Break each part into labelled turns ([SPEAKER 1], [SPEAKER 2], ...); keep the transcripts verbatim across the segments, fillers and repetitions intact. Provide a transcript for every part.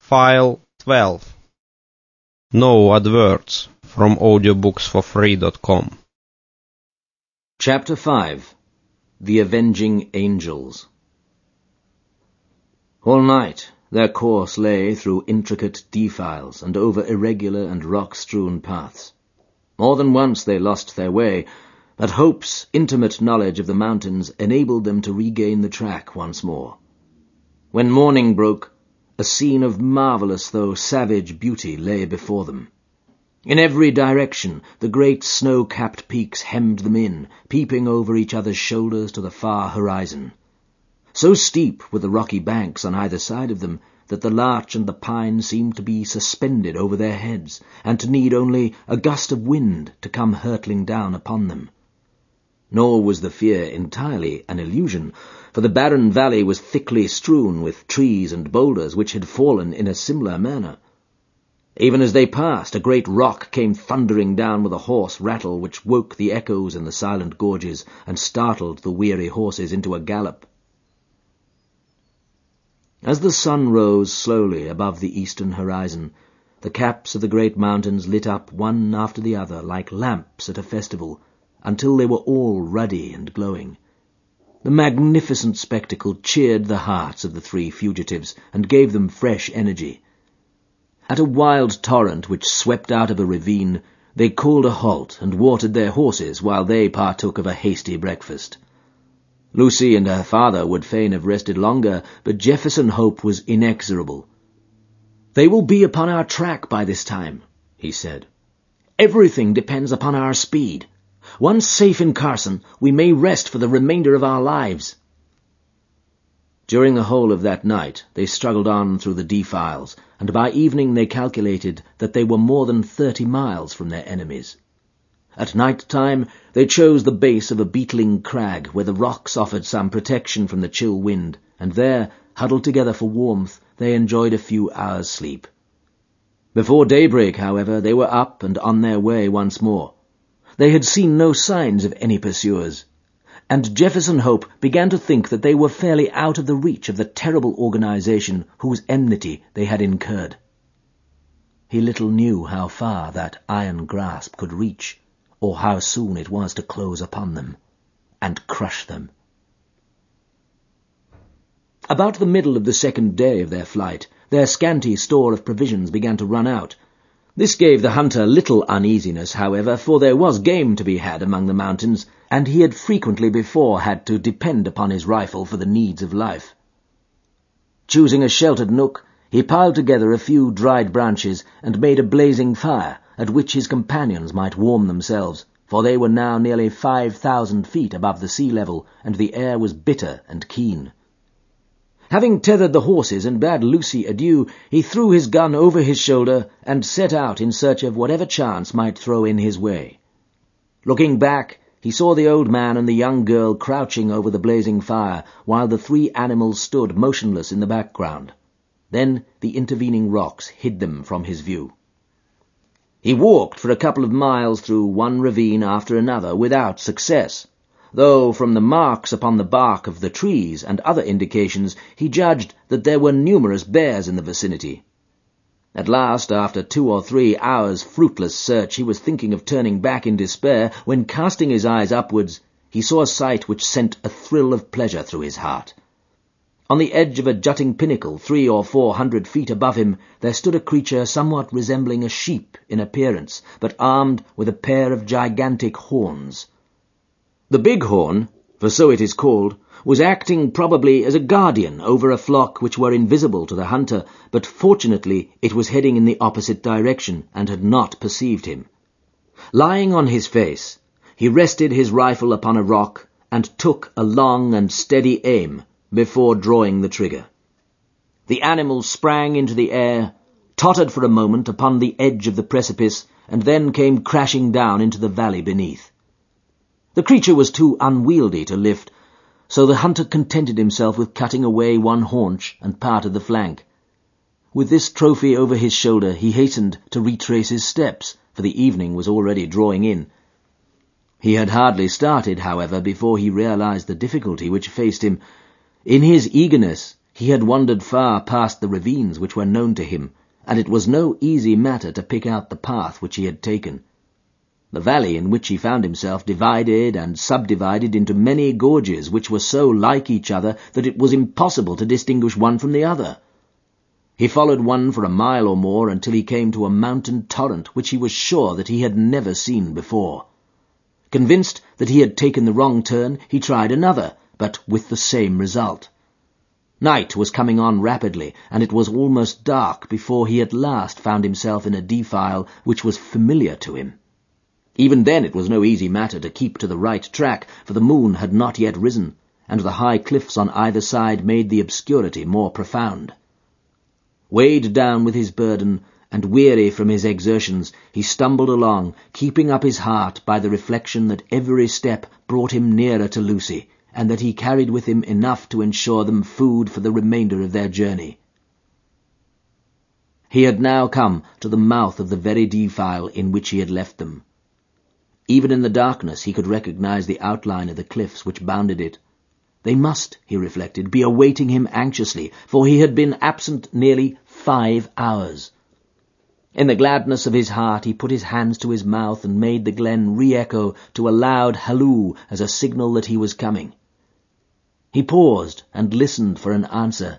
[SPEAKER 1] File twelve. No adverts from audiobooks for free dot com.
[SPEAKER 2] Chapter five. The Avenging Angels. All night their course lay through intricate defiles and over irregular and rock-strewn paths. More than once they lost their way, but Hope's intimate knowledge of the mountains enabled them to regain the track once more. When morning broke, a scene of marvelous though savage beauty lay before them. In every direction the great snow-capped peaks hemmed them in, peeping over each other's shoulders to the far horizon. So steep were the rocky banks on either side of them that the larch and the pine seemed to be suspended over their heads, and to need only a gust of wind to come hurtling down upon them. Nor was the fear entirely an illusion, for the barren valley was thickly strewn with trees and boulders which had fallen in a similar manner. Even as they passed, a great rock came thundering down with a hoarse rattle which woke the echoes in the silent gorges and startled the weary horses into a gallop. As the sun rose slowly above the eastern horizon, the caps of the great mountains lit up one after the other like lamps at a festival, until they were all ruddy and glowing. The magnificent spectacle cheered the hearts of the three fugitives and gave them fresh energy. At a wild torrent which swept out of a ravine, they called a halt and watered their horses while they partook of a hasty breakfast. Lucy and her father would fain have rested longer, but Jefferson Hope was inexorable. "They will be upon our track by this time," he said. "Everything depends upon our speed. Once safe in Carson, we may rest for the remainder of our lives." During the whole of that night they struggled on through the defiles, and by evening they calculated that they were more than thirty miles from their enemies. At night-time they chose the base of a beetling crag where the rocks offered some protection from the chill wind, and there, huddled together for warmth, they enjoyed a few hours' sleep. Before daybreak, however, they were up and on their way once more. They had seen no signs of any pursuers, and Jefferson Hope began to think that they were fairly out of the reach of the terrible organization whose enmity they had incurred. He little knew how far that iron grasp could reach, or how soon it was to close upon them and crush them. About the middle of the second day of their flight, their scanty store of provisions began to run out. This gave the hunter little uneasiness, however, for there was game to be had among the mountains, and he had frequently before had to depend upon his rifle for the needs of life. Choosing a sheltered nook, he piled together a few dried branches and made a blazing fire, at which his companions might warm themselves, for they were now nearly five thousand feet above the sea level, and the air was bitter and keen. Having tethered the horses and bade Lucy adieu, he threw his gun over his shoulder and set out in search of whatever chance might throw in his way. Looking back, he saw the old man and the young girl crouching over the blazing fire, while the three animals stood motionless in the background. Then the intervening rocks hid them from his view. He walked for a couple of miles through one ravine after another without success, though from the marks upon the bark of the trees and other indications he judged that there were numerous bears in the vicinity. At last, after two or three hours' fruitless search, he was thinking of turning back in despair, when, casting his eyes upwards, he saw a sight which sent a thrill of pleasure through his heart. On the edge of a jutting pinnacle, three or four hundred feet above him, there stood a creature somewhat resembling a sheep in appearance, but armed with a pair of gigantic horns. The bighorn, for so it is called, was acting probably as a guardian over a flock which were invisible to the hunter, but fortunately it was heading in the opposite direction and had not perceived him. Lying on his face, he rested his rifle upon a rock and took a long and steady aim before drawing the trigger. The animal sprang into the air, tottered for a moment upon the edge of the precipice, and then came crashing down into the valley beneath. The creature was too unwieldy to lift, so the hunter contented himself with cutting away one haunch and part of the flank. With this trophy over his shoulder, he hastened to retrace his steps, for the evening was already drawing in. He had hardly started, however, before he realized the difficulty which faced him. In his eagerness, He had wandered far past the ravines which were known to him, and it was no easy matter to pick out the path which he had taken. The valley in which he found himself divided and subdivided into many gorges which were so like each other that it was impossible to distinguish one from the other. He followed one for a mile or more until he came to a mountain torrent which he was sure that he had never seen before. Convinced that he had taken the wrong turn, he tried another, but with the same result. Night was coming on rapidly, and it was almost dark before he at last found himself in a defile which was familiar to him. Even then it was no easy matter to keep to the right track, for the moon had not yet risen, and the high cliffs on either side made the obscurity more profound. Weighed down with his burden, and weary from his exertions, he stumbled along, keeping up his heart by the reflection that every step brought him nearer to Lucy, and that he carried with him enough to ensure them food for the remainder of their journey. He had now come to the mouth of the very defile in which he had left them. Even in the darkness he could recognize the outline of the cliffs which bounded it. They must, he reflected, be awaiting him anxiously, for he had been absent nearly five hours. In the gladness of his heart he put his hands to his mouth and made the glen re-echo to a loud halloo as a signal that he was coming. He paused and listened for an answer.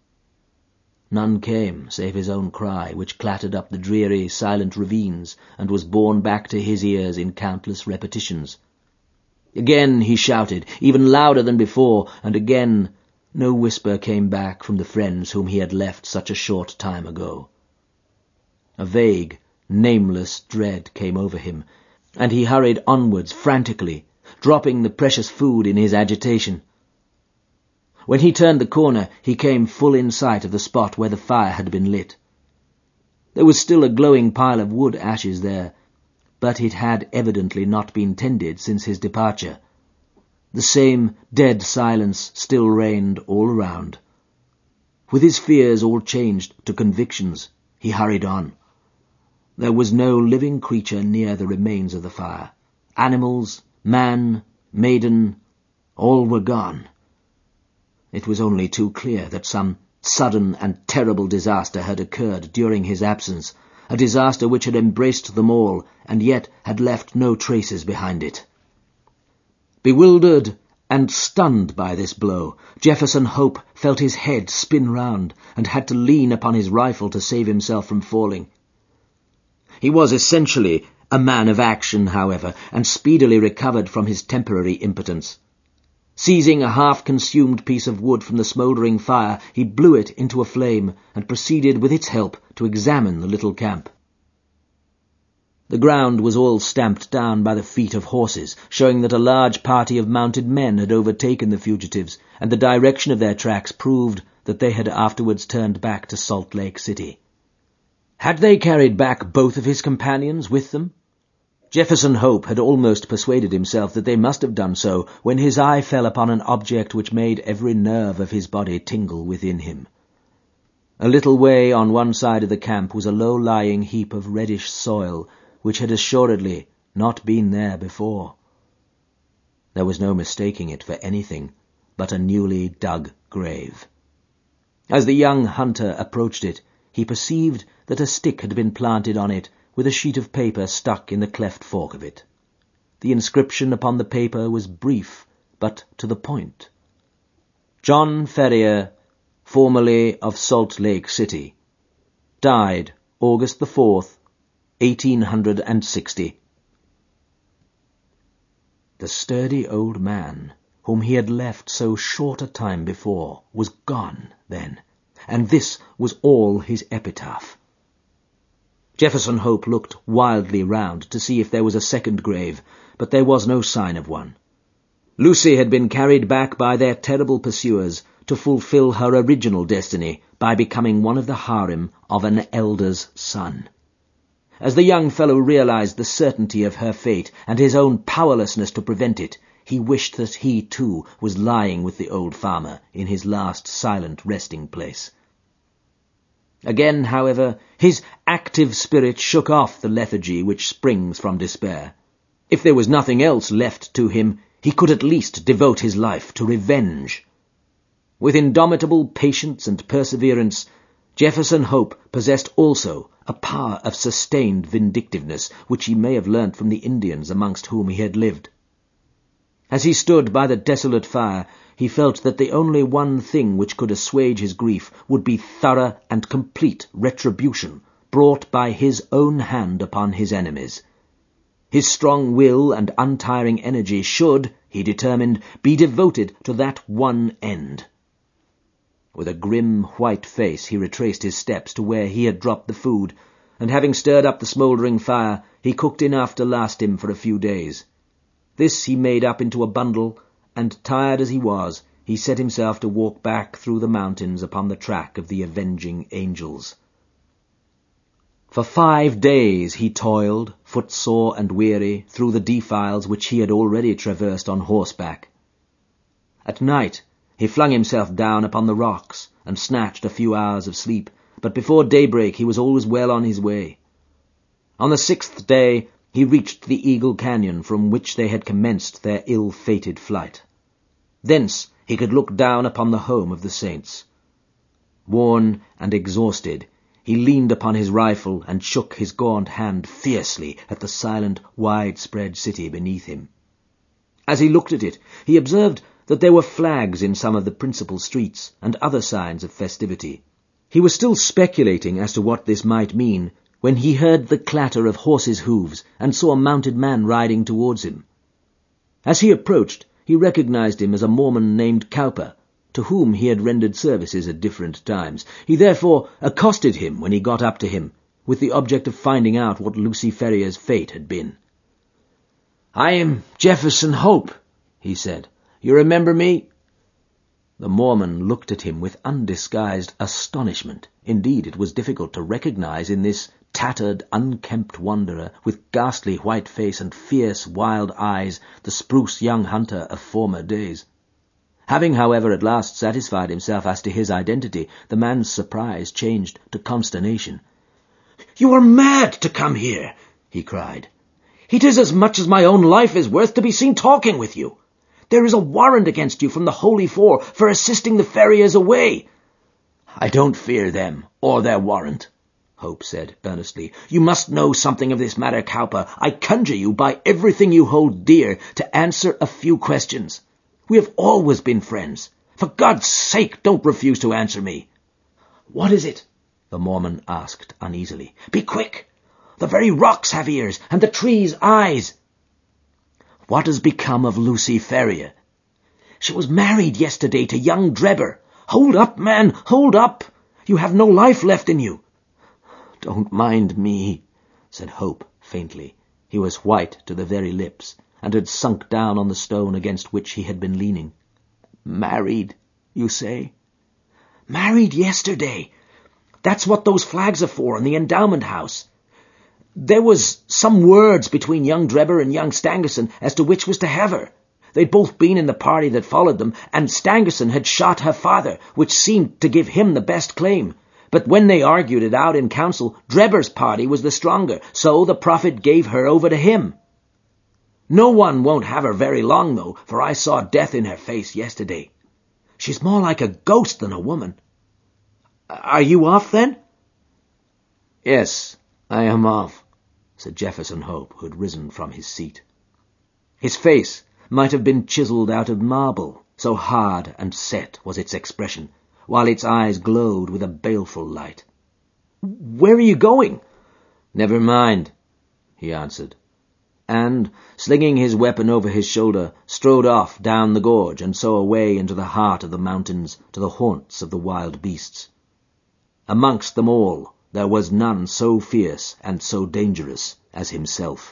[SPEAKER 2] None came save his own cry, which clattered up the dreary, silent ravines, and was borne back to his ears in countless repetitions. Again he shouted, even louder than before, and again no whisper came back from the friends whom he had left such a short time ago. A vague, nameless dread came over him, and he hurried onwards frantically, dropping the precious food in his agitation. When he turned the corner, he came full in sight of the spot where the fire had been lit. There was still a glowing pile of wood ashes there, but it had evidently not been tended since his departure. The same dead silence still reigned all around. With his fears all changed to convictions, he hurried on. There was no living creature near the remains of the fire. Animals, man, maiden, all were gone. It was only too clear that some sudden and terrible disaster had occurred during his absence, a disaster which had embraced them all, and yet had left no traces behind it. Bewildered and stunned by this blow, Jefferson Hope felt his head spin round, and had to lean upon his rifle to save himself from falling. He was essentially a man of action, however, and speedily recovered from his temporary impotence. Seizing a half-consumed piece of wood from the smouldering fire, he blew it into a flame, and proceeded with its help to examine the little camp. The ground was all stamped down by the feet of horses, showing that a large party of mounted men had overtaken the fugitives, and the direction of their tracks proved that they had afterwards turned back to Salt Lake City. Had they carried back both of his companions with them? Jefferson Hope had almost persuaded himself that they must have done so when his eye fell upon an object which made every nerve of his body tingle within him. A little way on one side of the camp was a low-lying heap of reddish soil, which had assuredly not been there before. There was no mistaking it for anything but a newly dug grave. As the young hunter approached it, he perceived that a stick had been planted on it with a sheet of paper stuck in the cleft fork of it. The inscription upon the paper was brief, but to the point. John Ferrier, formerly of Salt Lake City, died August the fourth, eighteen hundred sixty. The sturdy old man, whom he had left so short a time before, was gone then, and this was all his epitaph. Jefferson Hope looked wildly round to see if there was a second grave, but there was no sign of one. Lucy had been carried back by their terrible pursuers to fulfill her original destiny by becoming one of the harem of an elder's son. As the young fellow realized the certainty of her fate and his own powerlessness to prevent it, he wished that he, too, was lying with the old farmer in his last silent resting place. Again, however, his active spirit shook off the lethargy which springs from despair. If there was nothing else left to him, he could at least devote his life to revenge. With indomitable patience and perseverance, Jefferson Hope possessed also a power of sustained vindictiveness which he may have learnt from the Indians amongst whom he had lived. As he stood by the desolate fire, he felt that the only one thing which could assuage his grief would be thorough and complete retribution brought by his own hand upon his enemies. His strong will and untiring energy should, he determined, be devoted to that one end. With a grim, white face he retraced his steps to where he had dropped the food, and having stirred up the smouldering fire, he cooked enough to last him for a few days. This he made up into a bundle, and, tired as he was, he set himself to walk back through the mountains upon the track of the avenging angels. For five days he toiled, footsore and weary, through the defiles which he had already traversed on horseback. At night he flung himself down upon the rocks and snatched a few hours of sleep, but before daybreak he was always well on his way. On the sixth day he reached the Eagle Canyon from which they had commenced their ill-fated flight. Thence he could look down upon the home of the saints. Worn and exhausted, he leaned upon his rifle and shook his gaunt hand fiercely at the silent, wide-spread city beneath him. As he looked at it, he observed that there were flags in some of the principal streets and other signs of festivity. He was still speculating as to what this might mean when he heard the clatter of horses' hoofs and saw a mounted man riding towards him. As he approached, he recognized him as a Mormon named Cowper, to whom he had rendered services at different times. He therefore accosted him when he got up to him, with the object of finding out what Lucy Ferrier's fate had been. "I am Jefferson Hope," he said. "You remember me?" The Mormon looked at him with undisguised astonishment. Indeed, it was difficult to recognize in this tattered, unkempt wanderer, with ghastly white face and fierce, wild eyes, the spruce young hunter of former days. Having, however, at last satisfied himself as to his identity, the man's surprise changed to consternation. "You are mad to come here," he cried. "It is as much as my own life is worth to be seen talking with you. There is a warrant against you from the Holy Four for assisting the Ferriers away." "I don't fear them, or their warrant," Hope said earnestly. "You must know something of this matter, Cowper. I conjure you by everything you hold dear to answer a few questions. We have always been friends. For God's sake, don't refuse to answer me." "What is it?" the Mormon asked uneasily. "Be quick. The very rocks have ears, and the trees eyes." "What has become of Lucy Ferrier?" "She was married yesterday to young Drebber." "Hold up, man, hold up! You have no life left in you." "Don't mind me," said Hope faintly. He was white to the very lips, and had sunk down on the stone against which he had been leaning. "Married, you say?" "Married yesterday. That's what those flags are for in the endowment house. There was some words between young Drebber and young Stangerson as to which was to have her. They'd both been in the party that followed them, and Stangerson had shot her father, which seemed to give him the best claim. But when they argued it out in council, Drebber's party was the stronger, so the prophet gave her over to him. No one won't have her very long, though, for I saw death in her face yesterday. She's more like a ghost than a woman. Are you off, then?" "Yes, I am off," said Jefferson Hope, who had risen from his seat. His face might have been chiselled out of marble, so hard and set was its expression, while its eyes glowed with a baleful light. "Where are you going?" "Never mind," he answered, and, slinging his weapon over his shoulder, strode off down the gorge and so away into the heart of the mountains to the haunts of the wild beasts. Amongst them all there was none so fierce and so dangerous as himself.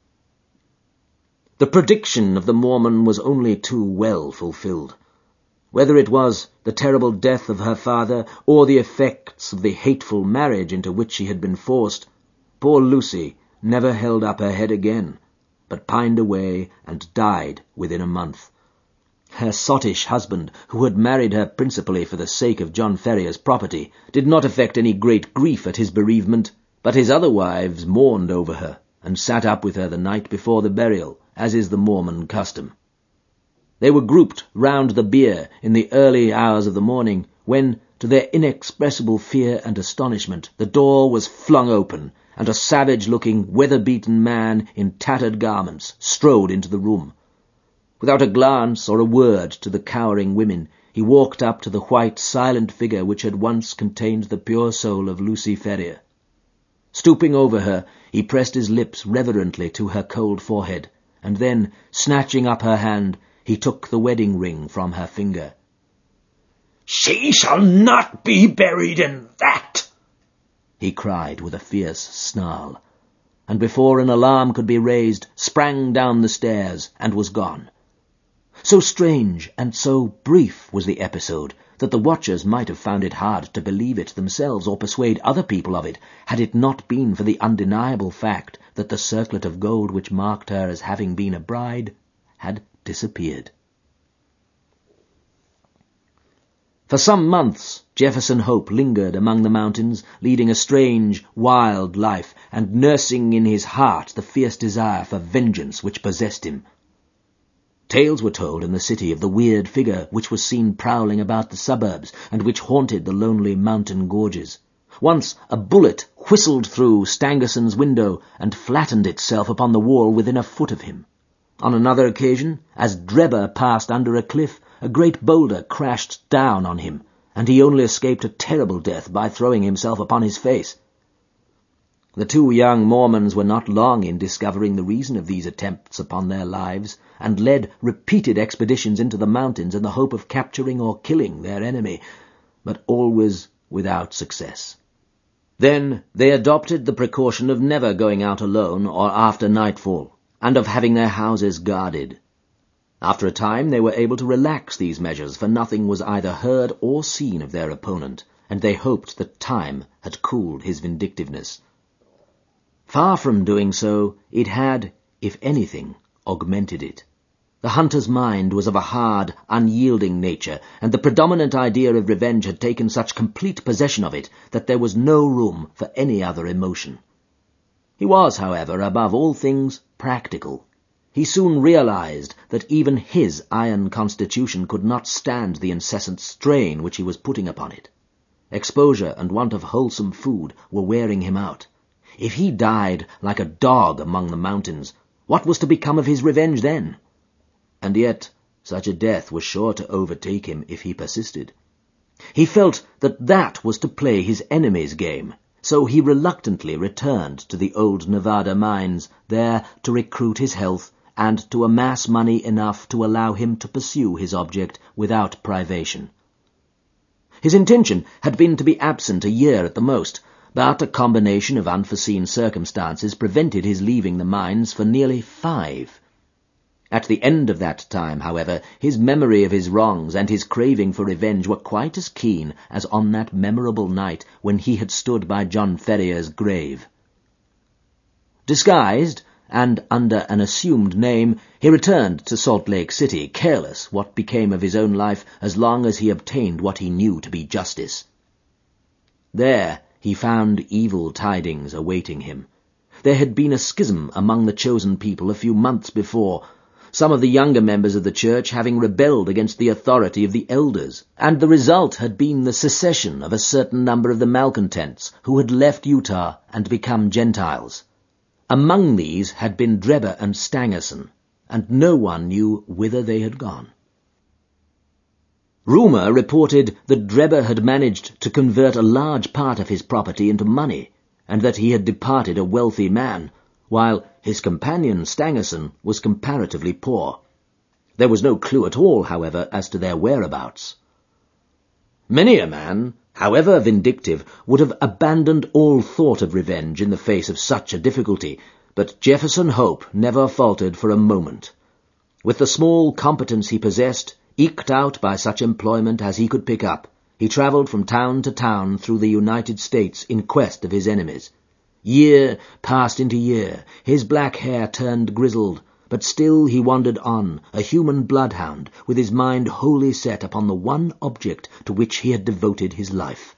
[SPEAKER 2] The prediction of the Mormon was only too well fulfilled. Whether it was the terrible death of her father or the effects of the hateful marriage into which she had been forced, poor Lucy never held up her head again, but pined away and died within a month. Her sottish husband, who had married her principally for the sake of John Ferrier's property, did not affect any great grief at his bereavement, but his other wives mourned over her, and sat up with her the night before the burial, as is the Mormon custom. They were grouped round the bier in the early hours of the morning, when, to their inexpressible fear and astonishment, the door was flung open, and a savage-looking, weather-beaten man in tattered garments strode into the room. Without a glance or a word to the cowering women, he walked up to the white, silent figure which had once contained the pure soul of Lucy Ferrier. Stooping over her, he pressed his lips reverently to her cold forehead, and then, snatching up her hand, he took the wedding ring from her finger.
[SPEAKER 3] "She shall not be buried in that!"
[SPEAKER 2] he cried with a fierce snarl, and before an alarm could be raised, sprang down the stairs and was gone. So strange and so brief was the episode that the watchers might have found it hard to believe it themselves or persuade other people of it, had it not been for the undeniable fact that the circlet of gold which marked her as having been a bride had disappeared. For some months Jefferson Hope lingered among the mountains, leading a strange, wild life, and nursing in his heart the fierce desire for vengeance which possessed him. Tales were told in the city of the weird figure which was seen prowling about the suburbs, and which haunted the lonely mountain gorges. Once a bullet whistled through Stangerson's window and flattened itself upon the wall within a foot of him. On another occasion, as Drebber passed under a cliff, a great boulder crashed down on him, and he only escaped a terrible death by throwing himself upon his face. The two young Mormons were not long in discovering the reason of these attempts upon their lives, and led repeated expeditions into the mountains in the hope of capturing or killing their enemy, but always without success. Then they adopted the precaution of never going out alone or after nightfall, and of having their houses guarded. After a time they were able to relax these measures, for nothing was either heard or seen of their opponent, and they hoped that time had cooled his vindictiveness. Far from doing so, it had, if anything, augmented it. The hunter's mind was of a hard, unyielding nature, and the predominant idea of revenge had taken such complete possession of it that there was no room for any other emotion. He was, however, above all things, practical. He soon realized that even his iron constitution could not stand the incessant strain which he was putting upon it. Exposure and want of wholesome food were wearing him out. If he died like a dog among the mountains, what was to become of his revenge then? And yet such a death was sure to overtake him if he persisted. He felt that that was to play his enemy's game, so he reluctantly returned to the old Nevada mines, there to recruit his health and to amass money enough to allow him to pursue his object without privation. His intention had been to be absent a year at the most, but a combination of unforeseen circumstances prevented his leaving the mines for nearly five. At the end of that time, however, his memory of his wrongs and his craving for revenge were quite as keen as on that memorable night when he had stood by John Ferrier's grave. Disguised, and under an assumed name, he returned to Salt Lake City, careless what became of his own life as long as he obtained what he knew to be justice. There he found evil tidings awaiting him. There had been a schism among the chosen people a few months before, some of the younger members of the church having rebelled against the authority of the elders, and the result had been the secession of a certain number of the malcontents who had left Utah and become Gentiles. Among these had been Drebber and Stangerson, and no one knew whither they had gone. Rumour reported that Drebber had managed to convert a large part of his property into money, and that he had departed a wealthy man, while his companion Stangerson was comparatively poor. There was no clue at all, however, as to their whereabouts. Many a man, however vindictive, would have abandoned all thought of revenge in the face of such a difficulty, but Jefferson Hope never faltered for a moment. With the small competence he possessed, eked out by such employment as he could pick up, he travelled from town to town through the United States in quest of his enemies. Year passed into year, his black hair turned grizzled, but still he wandered on, a human bloodhound, with his mind wholly set upon the one object to which he had devoted his life.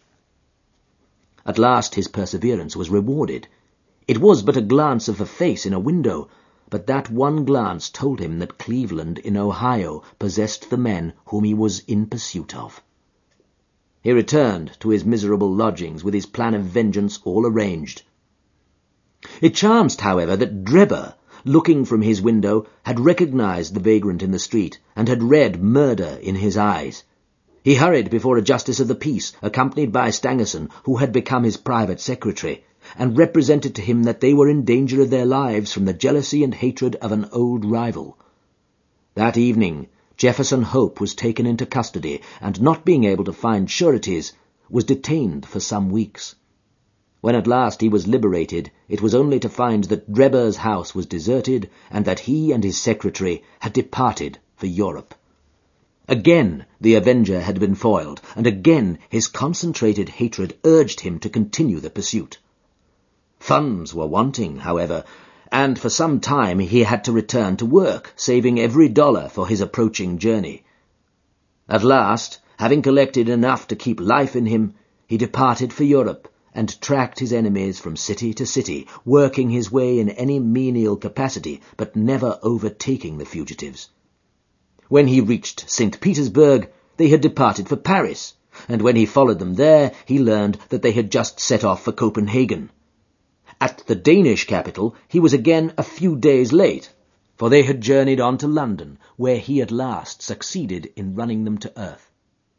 [SPEAKER 2] At last his perseverance was rewarded. It was but a glance of a face in a window, but that one glance told him that Cleveland in Ohio possessed the men whom he was in pursuit of. He returned to his miserable lodgings with his plan of vengeance all arranged. It chanced, however, that Drebber, looking from his window, had recognized the vagrant in the street, and had read murder in his eyes. He hurried before a justice of the peace, accompanied by Stangerson, who had become his private secretary, and represented to him that they were in danger of their lives from the jealousy and hatred of an old rival. That evening Jefferson Hope was taken into custody, and not being able to find sureties, was detained for some weeks. When at last he was liberated, it was only to find that Drebber's house was deserted, and that he and his secretary had departed for Europe. Again the Avenger had been foiled, and again his concentrated hatred urged him to continue the pursuit. Funds were wanting, however, and for some time he had to return to work, saving every dollar for his approaching journey. At last, having collected enough to keep life in him, he departed for Europe, and tracked his enemies from city to city, working his way in any menial capacity, but never overtaking the fugitives. When he reached Saint Petersburg, they had departed for Paris, and when he followed them there, he learned that they had just set off for Copenhagen. At the Danish capital, he was again a few days late, for they had journeyed on to London, where he at last succeeded in running them to earth.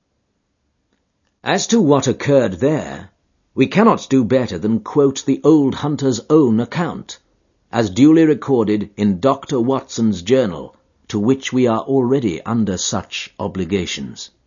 [SPEAKER 2] As to what occurred there, we cannot do better than quote the old hunter's own account, as duly recorded in Doctor Watson's journal, to which we are already under such obligations.